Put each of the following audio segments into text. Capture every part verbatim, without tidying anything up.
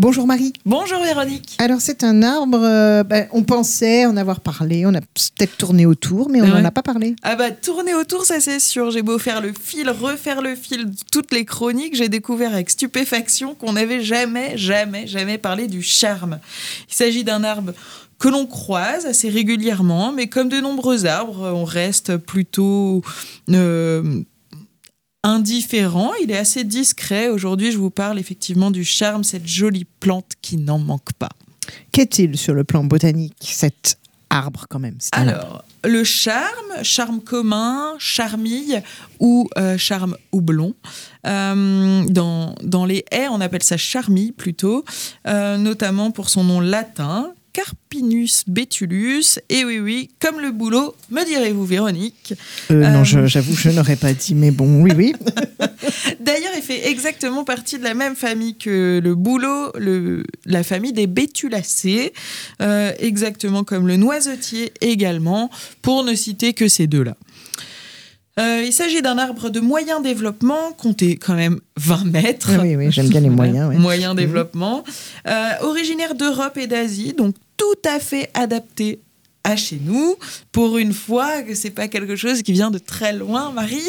Bonjour Marie. Bonjour Véronique. Alors c'est un arbre, euh, bah, on pensait en avoir parlé, on a peut-être tourné autour, mais on n'en ouais. a pas parlé. Ah bah tourner autour, ça c'est sûr. J'ai beau faire le fil, refaire le fil de toutes les chroniques, j'ai découvert avec stupéfaction qu'on n'avait jamais, jamais, jamais parlé du charme. Il s'agit d'un arbre que l'on croise assez régulièrement, mais comme de nombreux arbres, on reste plutôt euh, indifférent. Il est assez discret. Aujourd'hui, je vous parle effectivement du charme, cette jolie plante qui n'en manque pas. Qu'est-il sur le plan botanique, cet arbre quand même? C'est Alors, arbre. le charme, charme commun, charmille ou euh, charme houblon. Euh, dans, dans les haies, on appelle ça charmille plutôt, euh, notamment pour son nom latin, Carpinus betulus. Et oui, oui, comme le boulot, me direz-vous, Véronique. Euh, Euh, non, je, j'avoue, je n'aurais pas dit, mais bon, oui, oui. D'ailleurs, il fait exactement partie de la même famille que le bouleau, le, la famille des bétulacées, euh, exactement comme le noisetier également, pour ne citer que ces deux-là. Euh, il s'agit d'un arbre de moyen développement, comptez quand même vingt mètres. Oui, oui, j'aime bien les moyens. Ouais. Moyen développement. Euh, originaire d'Europe et d'Asie, donc tout à fait adapté à chez nous. Pour une fois que c'est pas quelque chose qui vient de très loin, Marie.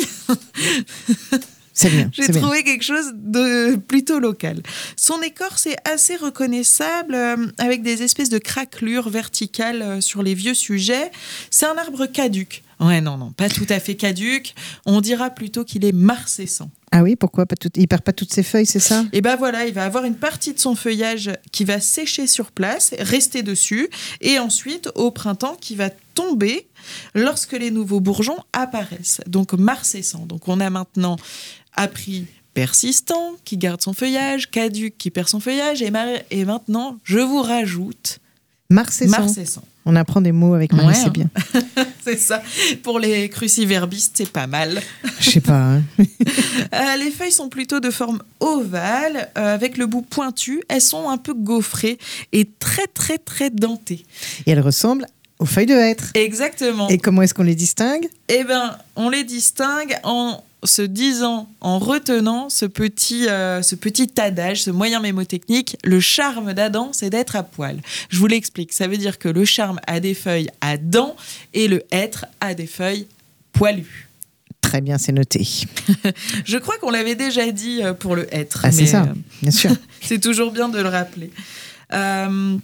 C'est bien. J'ai c'est trouvé bien. quelque chose de plutôt local. Son écorce est assez reconnaissable, euh, avec des espèces de craquelures verticales euh, sur les vieux sujets. C'est un arbre caduc. Ouais, non, non, pas tout à fait caduc. On dira plutôt qu'il est marcescent. Ah oui, pourquoi pas tout... Il perd pas toutes ses feuilles, c'est ça? Et ben voilà, il va avoir une partie de son feuillage qui va sécher sur place, rester dessus, et ensuite, au printemps, qui va tomber lorsque les nouveaux bourgeons apparaissent. Donc marcescent. Donc on a maintenant appris persistant, qui garde son feuillage, caduc, qui perd son feuillage, et, mar- et maintenant, je vous rajoute Marcescent. marcescent. On apprend des mots avec Marie, Ouais, c'est hein. bien. C'est ça. Pour les cruciverbistes, c'est pas mal. Je sais pas. Hein. Euh, les feuilles sont plutôt de forme ovale, euh, avec le bout pointu. Elles sont un peu gaufrées et très, très, très dentées. Et elle ressemble aux feuilles de hêtre. Exactement. Et comment est-ce qu'on les distingue? Eh bien, on les distingue en se disant, en retenant ce petit, euh, ce petit adage, ce moyen mémotechnique. Le charme d'Adam, c'est d'être à poil. Je vous l'explique. Ça veut dire que le charme a des feuilles à dents et le hêtre a des feuilles poilues. Très bien, c'est noté. Je crois qu'on l'avait déjà dit pour le hêtre. Ah, c'est mais, ça, euh, bien sûr. c'est toujours bien de le rappeler. Euh,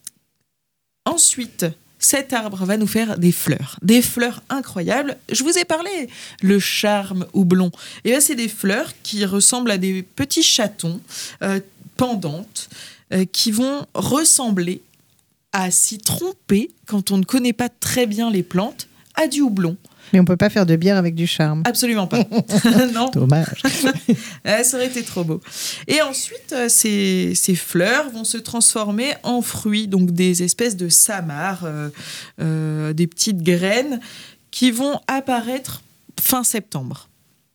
ensuite, cet arbre va nous faire des fleurs. Des fleurs incroyables. Je vous ai parlé, le charme houblon. Et bien, c'est des fleurs qui ressemblent à des petits chatons euh, pendantes euh, qui vont ressembler, à s'y tromper, quand on ne connaît pas très bien les plantes, à du houblon. Mais on peut pas faire de bière avec du charme. Absolument pas. Non. Dommage. Ah, ça aurait été trop beau. Et ensuite, euh, ces, ces fleurs vont se transformer en fruits, donc des espèces de samars, euh, euh, des petites graines qui vont apparaître fin septembre.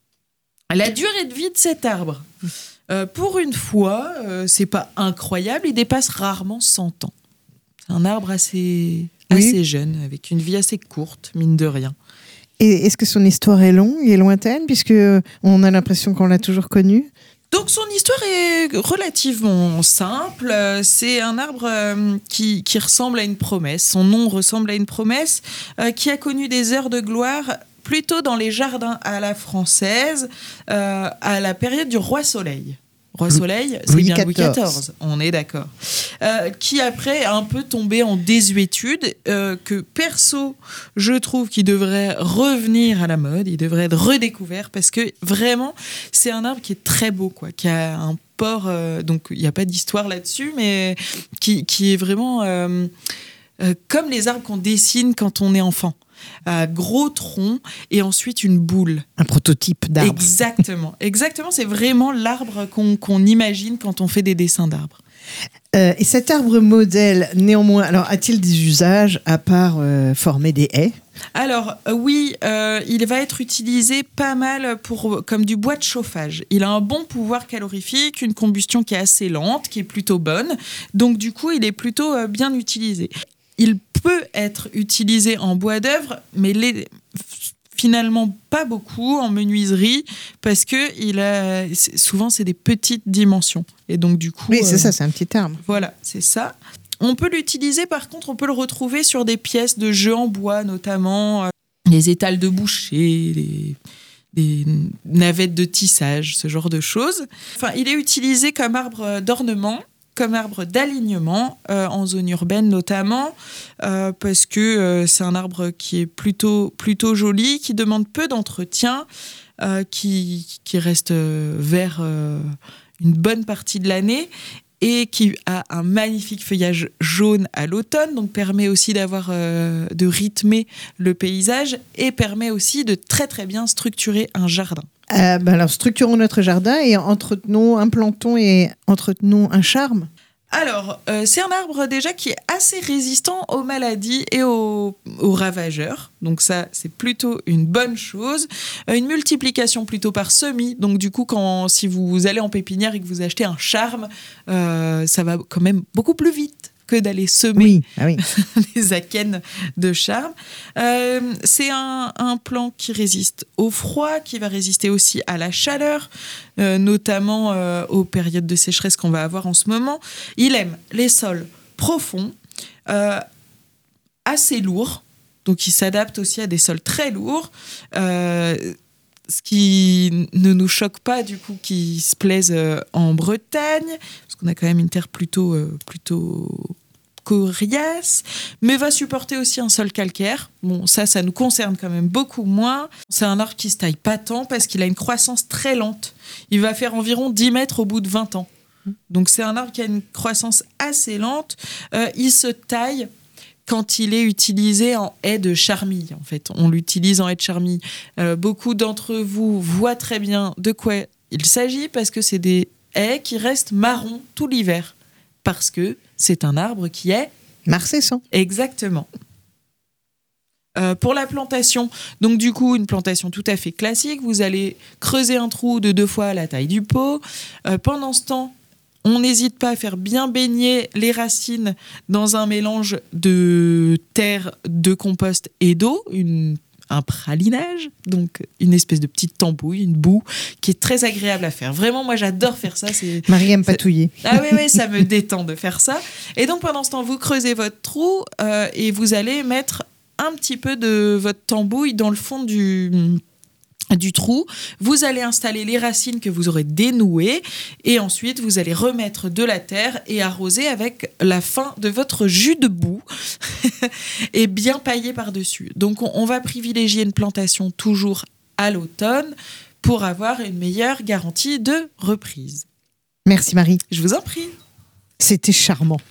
La durée de vie de cet arbre, euh, pour une fois, euh, c'est pas incroyable, il dépasse rarement cent ans. C'est un arbre assez, assez Oui. jeune, avec une vie assez courte, mine de rien. Et est-ce que son histoire est longue et lointaine, puisque on a l'impression qu'on l'a toujours connu? Donc son histoire est relativement simple. C'est un arbre euh, qui, qui ressemble à une promesse. Son nom ressemble à une promesse euh, qui a connu des heures de gloire plutôt dans les jardins à la française, euh, à la période du Roi Soleil. Roi Soleil, c'est Louis bien Louis quatorze. quatorze, on est d'accord. Euh, qui après a un peu tombé en désuétude, euh, que perso, je trouve qu'il devrait revenir à la mode, il devrait être redécouvert, parce que vraiment, c'est un arbre qui est très beau, quoi, qui a un port, euh, donc il n'y a pas d'histoire là-dessus, mais qui, qui est vraiment euh, euh, comme les arbres qu'on dessine quand on est enfant. Euh, gros tronc et ensuite une boule. Un prototype d'arbre. Exactement. Exactement, c'est vraiment l'arbre qu'on, qu'on imagine quand on fait des dessins d'arbres. Euh, et cet arbre modèle, néanmoins, alors a-t-il des usages à part euh, former des haies? Alors euh, oui, euh, il va être utilisé pas mal pour, comme du bois de chauffage. Il a un bon pouvoir calorifique, une combustion qui est assez lente, qui est plutôt bonne. Donc du coup, il est plutôt euh, bien utilisé. Il peut être utilisé en bois d'œuvre, mais les... finalement pas beaucoup en menuiserie parce que il a, c'est, souvent c'est des petites dimensions. Et donc du coup, Oui, c'est euh, ça, c'est un petit arbre. voilà, c'est ça. On peut l'utiliser, par contre, on peut le retrouver sur des pièces de jeux en bois, notamment euh, les étals de boucher, les, les navettes de tissage, ce genre de choses. Enfin, il est utilisé comme arbre d'ornement, comme arbre d'alignement, euh, en zone urbaine notamment, euh, parce que euh, c'est un arbre qui est plutôt, plutôt joli, qui demande peu d'entretien, euh, qui, qui reste euh, vert euh, une bonne partie de l'année, et qui a un magnifique feuillage jaune à l'automne, donc permet aussi d'avoir, euh, de rythmer le paysage et permet aussi de très très bien structurer un jardin. Euh, ben alors, structurons notre jardin et entretenons, implantons et entretenons un charme. Alors, euh, c'est un arbre déjà qui est assez résistant aux maladies et aux, aux ravageurs. Donc ça, c'est plutôt une bonne chose. Euh, une multiplication plutôt par semis. Donc du coup, quand, si vous allez en pépinière et que vous achetez un charme, euh, ça va quand même beaucoup plus vite que d'aller semer Oui, ah oui. des akènes de charme. Euh, c'est un, un plant qui résiste au froid, qui va résister aussi à la chaleur, euh, notamment euh, aux périodes de sécheresse qu'on va avoir en ce moment. Il aime les sols profonds, euh, assez lourds, donc il s'adapte aussi à des sols très lourds, euh, ce qui ne nous choque pas du coup qu'il se plaise euh, en Bretagne, parce qu'on a quand même une terre plutôt, euh, plutôt coriace, mais va supporter aussi un sol calcaire. Bon, ça, ça nous concerne quand même beaucoup moins. C'est un arbre qui se taille pas tant parce qu'il a une croissance très lente. Il va faire environ dix mètres au bout de vingt ans. Donc c'est un arbre qui a une croissance assez lente. Euh, il se taille quand il est utilisé en haie de charmille. En fait, on l'utilise en haie de charmille. Euh, beaucoup d'entre vous voient très bien de quoi il s'agit parce que c'est des haies qui restent marron tout l'hiver. Parce que c'est un arbre qui est... Marcescent. Exactement. Euh, pour la plantation, donc du coup, une plantation tout à fait classique. Vous allez creuser un trou de deux fois la taille du pot. Euh, pendant ce temps, on n'hésite pas à faire bien baigner les racines dans un mélange de terre, de compost et d'eau, une un pralinage, donc une espèce de petite tambouille, une boue, qui est très agréable à faire. Vraiment, moi, j'adore faire ça. C'est, Marie aime c'est... patouiller. Ah oui, oui, ça me détend de faire ça. Et donc, pendant ce temps, vous creusez votre trou euh, et vous allez mettre un petit peu de votre tambouille dans le fond du... du trou, vous allez installer les racines que vous aurez dénouées et ensuite vous allez remettre de la terre et arroser avec la fin de votre jus de boue et bien pailler par-dessus. Donc on, on va privilégier une plantation toujours à l'automne pour avoir une meilleure garantie de reprise. Merci Marie. Je vous en prie. C'était charmant.